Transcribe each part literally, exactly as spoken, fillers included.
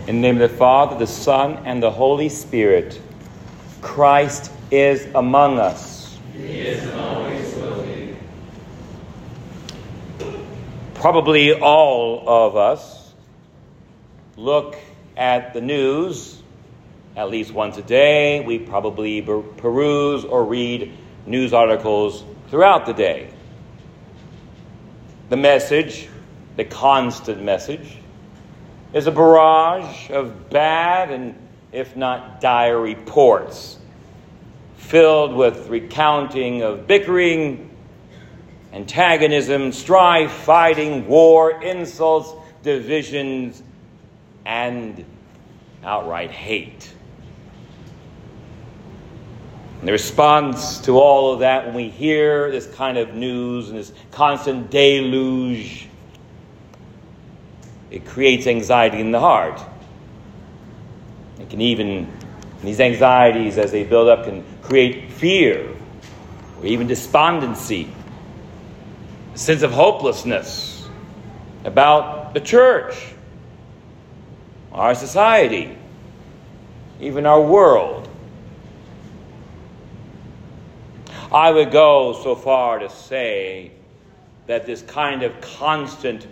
In the name of the Father, the Son, and the Holy Spirit. Christ is among us. He is and always will be. Probably all of us look at the news at least once a day. We probably peruse or read news articles throughout the day. The message, the constant message, is a barrage of bad and, if not dire, reports filled with recounting of bickering, antagonism, strife, fighting, war, insults, divisions, and outright hate. And the response to all of that, when we hear this kind of news and this constant deluge, it creates anxiety in the heart. It can even, these anxieties as they build up, can create fear or even despondency, a sense of hopelessness about the church, our society, even our world. I would go so far to say that this kind of constant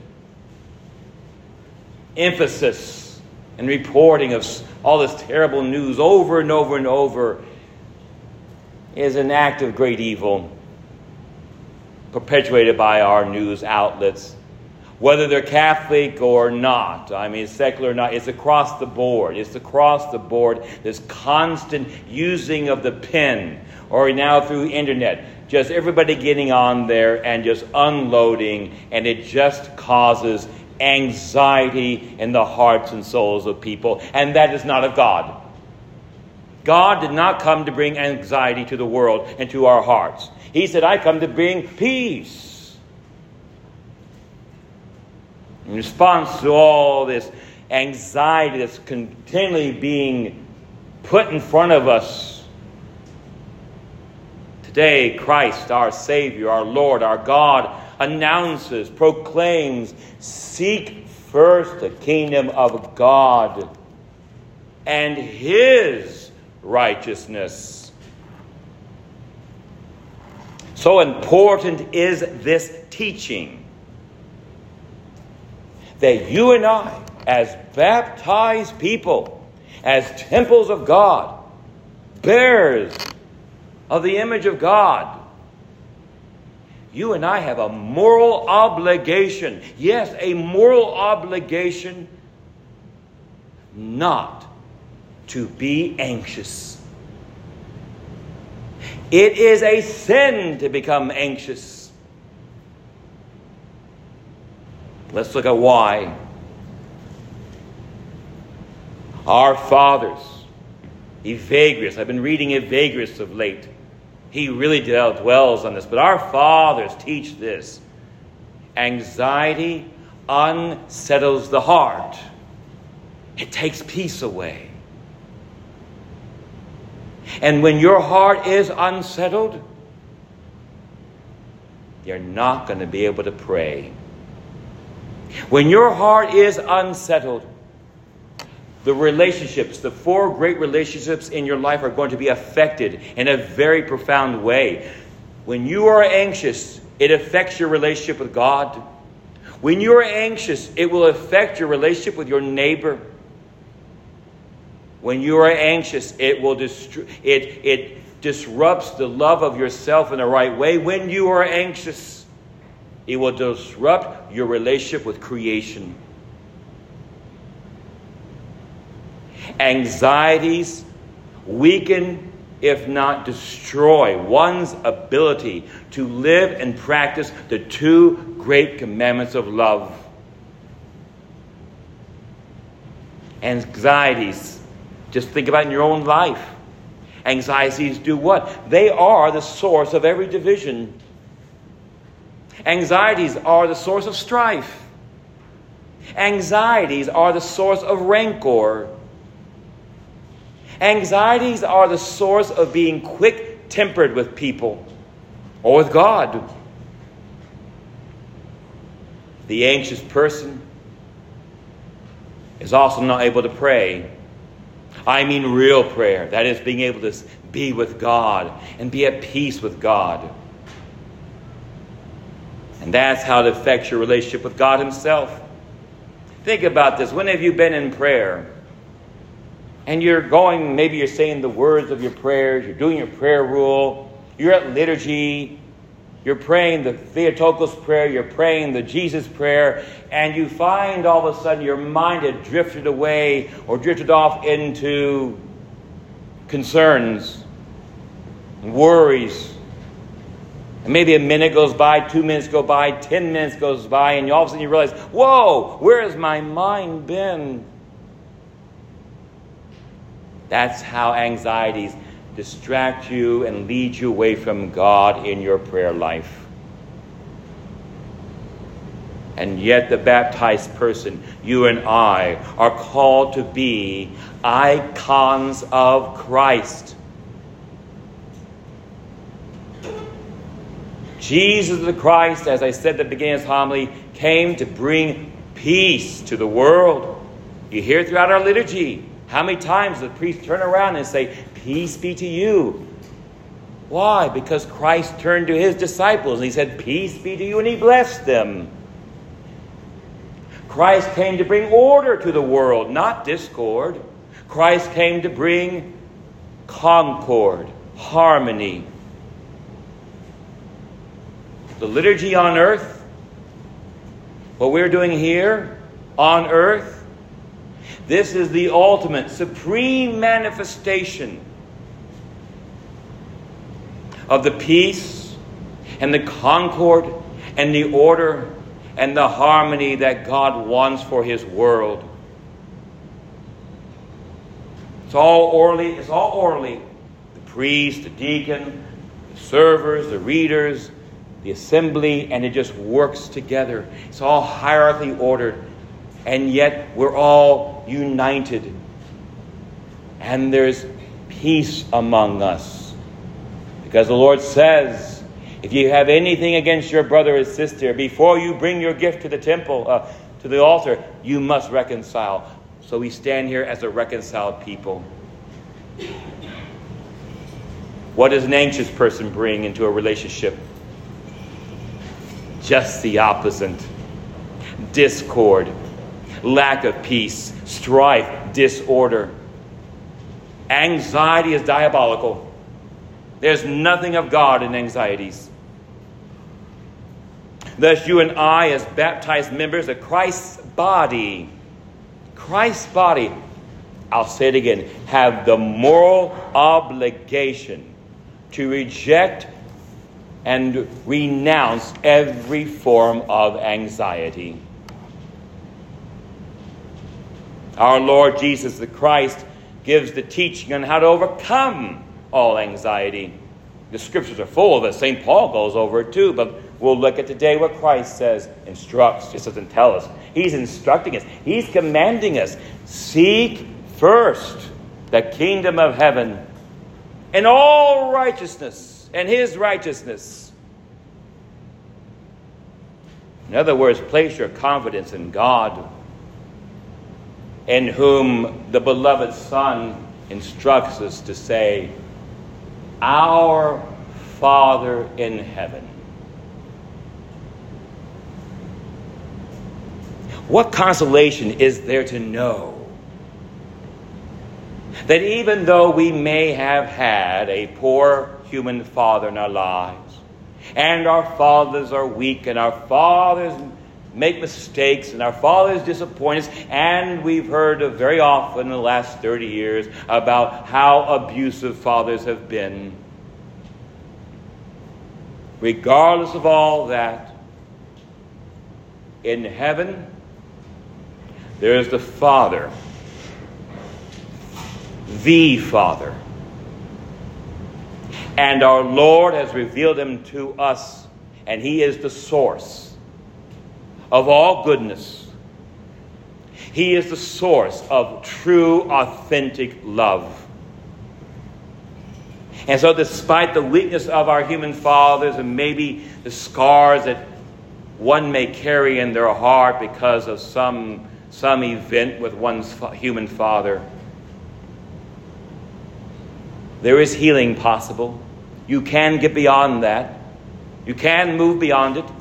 emphasis and reporting of all this terrible news over and over and over is an act of great evil perpetuated by our news outlets, whether they're Catholic or not. I mean, secular or not. It's across the board. It's across the board. This constant using of the pen, or now through internet, just everybody getting on there and just unloading, and it just causes anxiety in the hearts and souls of people, and that is not of God. God did not come to bring anxiety to the world and to our hearts. He said, I come to bring peace. In response to all this anxiety that's continually being put in front of us, today Christ, our Savior, our Lord, our God, announces, proclaims, seek first the kingdom of God and His righteousness. So important is this teaching that you and I, as baptized people, as temples of God, bearers of the image of God, you and I have a moral obligation, yes, a moral obligation not to be anxious. It is a sin to become anxious. Let's look at why. Our fathers, Evagrius, I've been reading Evagrius of late. He really dwells on this. But our fathers teach this. Anxiety unsettles the heart. It takes peace away. And when your heart is unsettled, you're not going to be able to pray. When your heart is unsettled, the relationships, the four great relationships in your life are going to be affected in a very profound way. When you are anxious, it affects your relationship with God. When you are anxious, it will affect your relationship with your neighbor. When you are anxious, it will distru- it, it disrupts the love of yourself in the right way. When you are anxious, it will disrupt your relationship with creation. Anxieties weaken, if not destroy, one's ability to live and practice the two great commandments of love. Anxieties, just think about in your own life. Anxieties do what? They are the source of every division. Anxieties are the source of strife. Anxieties are the source of rancor. Anxieties are the source of being quick-tempered with people or with God. The anxious person is is also not able to pray. I mean real prayer. That is, being able to be with God and be at peace with God. And that's how it affects your relationship with God himself. Think about this. When have you been in prayer? And you're going, maybe you're saying the words of your prayers, you're doing your prayer rule, you're at liturgy, you're praying the Theotokos prayer, you're praying the Jesus prayer, and you find all of a sudden your mind had drifted away or drifted off into concerns, worries. And maybe a minute goes by, two minutes go by, ten minutes goes by, and all of a sudden you realize, whoa, where has my mind been? That's how anxieties distract you and lead you away from God in your prayer life. And yet the baptized person, you and I, are called to be icons of Christ. Jesus the Christ, as I said at the beginning of this homily, came to bring peace to the world. You hear throughout our liturgy, how many times the priest turn around and say, peace be to you. Why? Because Christ turned to his disciples and he said, peace be to you, and he blessed them. Christ came to bring order to the world, not discord. Christ came to bring concord, harmony. The liturgy on earth, what we're doing here on earth, this is the ultimate, supreme manifestation of the peace and the concord and the order and the harmony that God wants for his world. It's all orderly. It's all orderly. The priest, the deacon, the servers, the readers, the assembly, and it just works together. It's all hierarchically ordered. And yet we're all united. And there's peace among us. Because the Lord says, if you have anything against your brother or sister, before you bring your gift to the temple, uh, to the altar, you must reconcile. So we stand here as a reconciled people. What does an anxious person bring into a relationship? Just the opposite. Discord, lack of peace, strife, disorder. Anxiety is diabolical. There's nothing of God in anxieties. Thus you and I, as baptized members of Christ's body, Christ's body, I'll say it again, have the moral obligation to reject and renounce every form of anxiety. Our Lord Jesus the Christ gives the teaching on how to overcome all anxiety. The scriptures are full of it. Saint Paul goes over it too, but we'll look at today what Christ says, instructs, just doesn't tell us. He's instructing us. He's commanding us. Seek first the kingdom of heaven and all righteousness and his righteousness. In other words, place your confidence in God, in whom the beloved Son instructs us to say, Our Father in heaven. What consolation is there to know that even though we may have had a poor human father in our lives, and our fathers are weak, and our fathers make mistakes, and our fathers disappoint us, and we've heard of very often in the last thirty years about how abusive fathers have been. Regardless of all that, in heaven, there is the Father, the Father. And our Lord has revealed him to us, and he is the source of all goodness. He is the source of true, authentic love. And so despite the weakness of our human fathers and maybe the scars that one may carry in their heart because of some some event with one's human father. There is healing possible. You can get beyond that. You can move beyond it.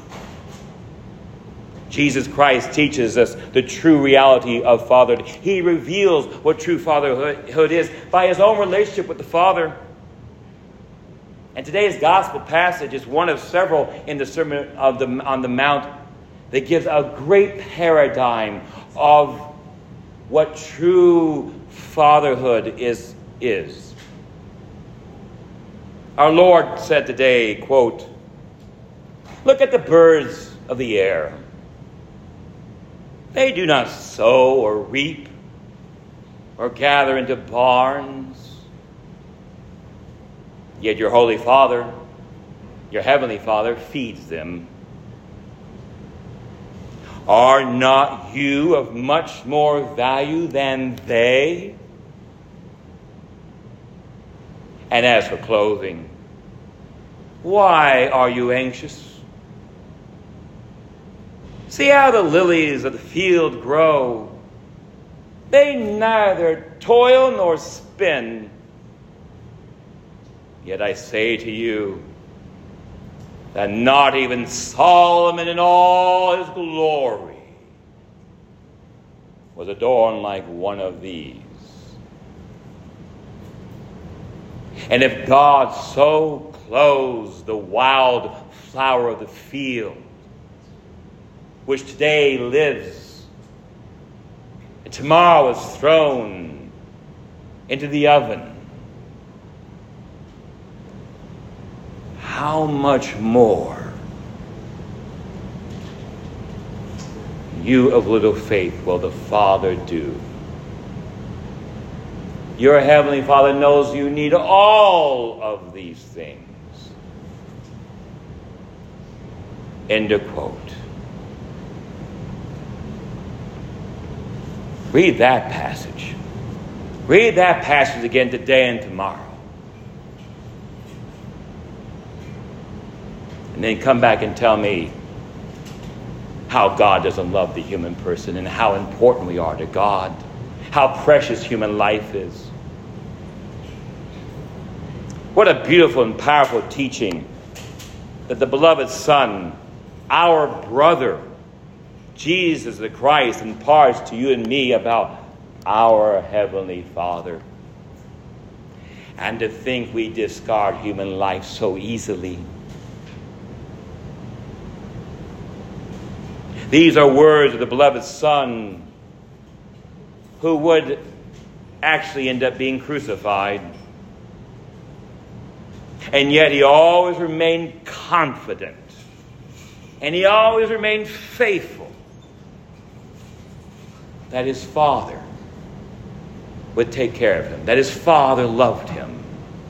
Jesus Christ teaches us the true reality of fatherhood. He reveals what true fatherhood is by his own relationship with the Father. And today's gospel passage is one of several in the Sermon of the, on the Mount that gives a great paradigm of what true fatherhood is. is. Our Lord said today, quote, "Look at the birds of the air. They do not sow or reap or gather into barns. Yet your Holy Father, your Heavenly Father, feeds them. Are not you of much more value than they? And as for clothing, why are you anxious? See how the lilies of the field grow. They neither toil nor spin. Yet I say to you that not even Solomon in all his glory was adorned like one of these. And if God so clothes the wild flower of the field, which today lives and tomorrow is thrown into the oven, how much more you of little faith will the Father do? Your Heavenly Father knows you need all of these things." End of quote. Read that passage. Read that passage again today and tomorrow. And then come back and tell me how God doesn't love the human person and how important we are to God, how precious human life is. What a beautiful and powerful teaching that the beloved Son, our brother, Jesus the Christ, imparts to you and me about our Heavenly Father. And to think we discard human life so easily. These are words of the beloved Son who would actually end up being crucified. And yet he always remained confident. And he always remained faithful that his Father would take care of him, that his Father loved him.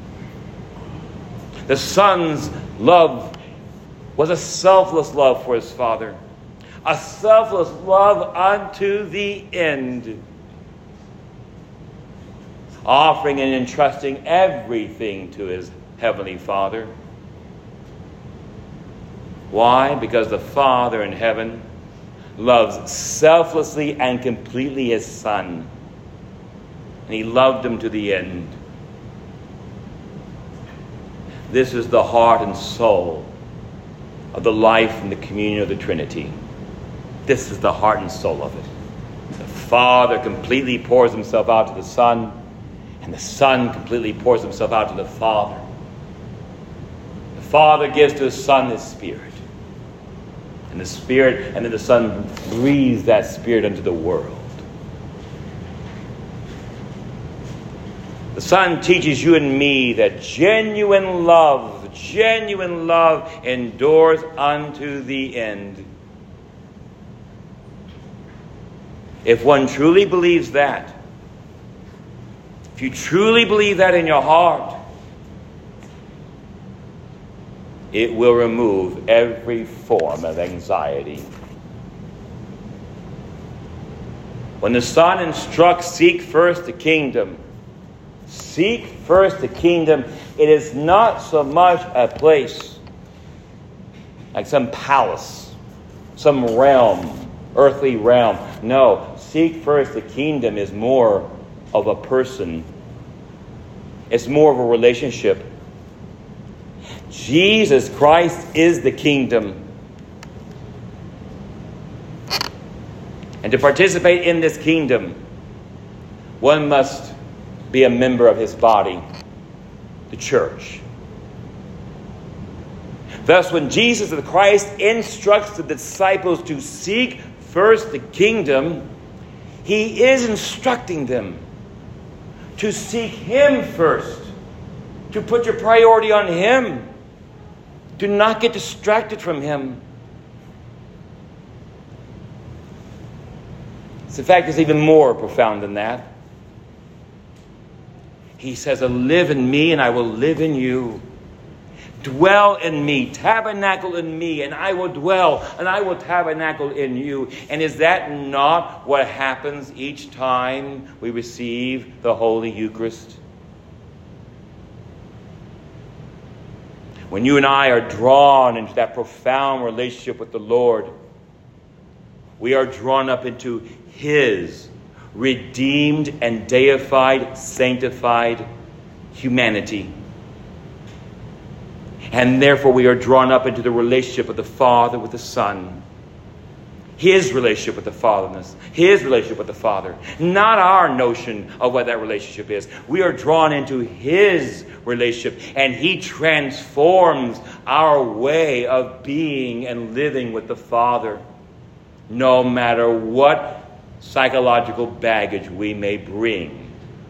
The Son's love was a selfless love for his Father, a selfless love unto the end, offering and entrusting everything to his Heavenly Father. Why? Because the Father in heaven loves selflessly and completely his Son. And he loved him to the end. This is the heart and soul of the life and the communion of the Trinity. This is the heart and soul of it. The Father completely pours himself out to the Son, and the Son completely pours himself out to the Father. The Father gives to his Son his Spirit. And the Spirit, and then the Son breathes that Spirit into the world. The Son teaches you and me that genuine love, genuine love endures unto the end. If one truly believes that, if you truly believe that in your heart, it will remove every form of anxiety. When the Son instructs, seek first the kingdom, seek first the kingdom, it is not so much a place like some palace, some realm, earthly realm. No, seek first the kingdom is more of a person. It's more of a relationship. Jesus Christ is the kingdom. And to participate in this kingdom, one must be a member of his body, the church. Thus, when Jesus the Christ instructs the disciples to seek first the kingdom, he is instructing them to seek him first, to put your priority on him, to not get distracted from him. In fact, it's even more profound than that. He says, live in me and I will live in you. Dwell in me, tabernacle in me, and I will dwell, and I will tabernacle in you. And is that not what happens each time we receive the Holy Eucharist? When you and I are drawn into that profound relationship with the Lord, we are drawn up into his redeemed and deified, sanctified humanity. And therefore we are drawn up into the relationship of the Father with the Son. His relationship with the Father, his relationship with the Father. Not our notion of what that relationship is. We are drawn into his relationship, and he transforms our way of being and living with the Father, no matter what psychological baggage we may bring.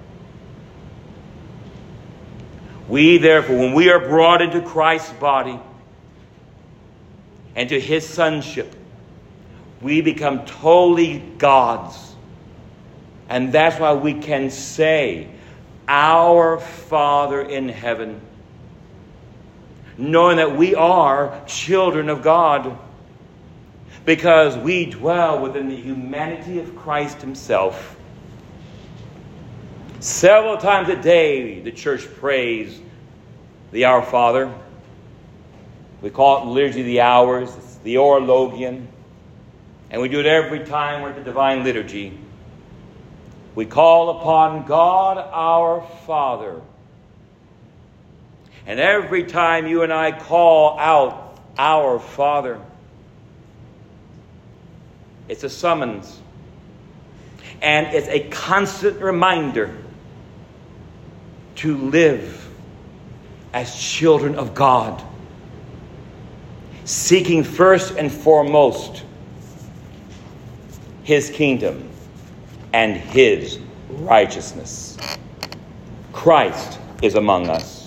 We, therefore, when we are brought into Christ's body and to his sonship, we become totally God's. And that's why we can say, Our Father in heaven, knowing that we are children of God, because we dwell within the humanity of Christ himself. Several times a day, the church prays the Our Father. We call it Liturgy of the Hours. It's the Orologian. And we do it every time we're at the Divine Liturgy. We call upon God our Father. And every time you and I call out Our Father, it's a summons. And it's a constant reminder to live as children of God, seeking first and foremost his kingdom and his righteousness. Christ is among us.